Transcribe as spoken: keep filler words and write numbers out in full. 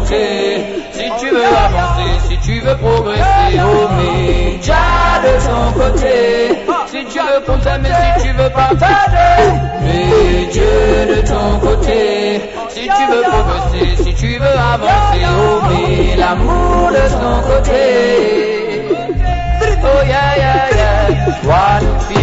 côté. Si tu veux avancer, si tu veux progresser, oh média de ton côté. Si tu veux consommer, si tu veux partager, mets Dieu de ton côté. Si tu veux progresser, si tu veux avancer, oh mets l'amour de son côté. Oh yeah yeah yeah, one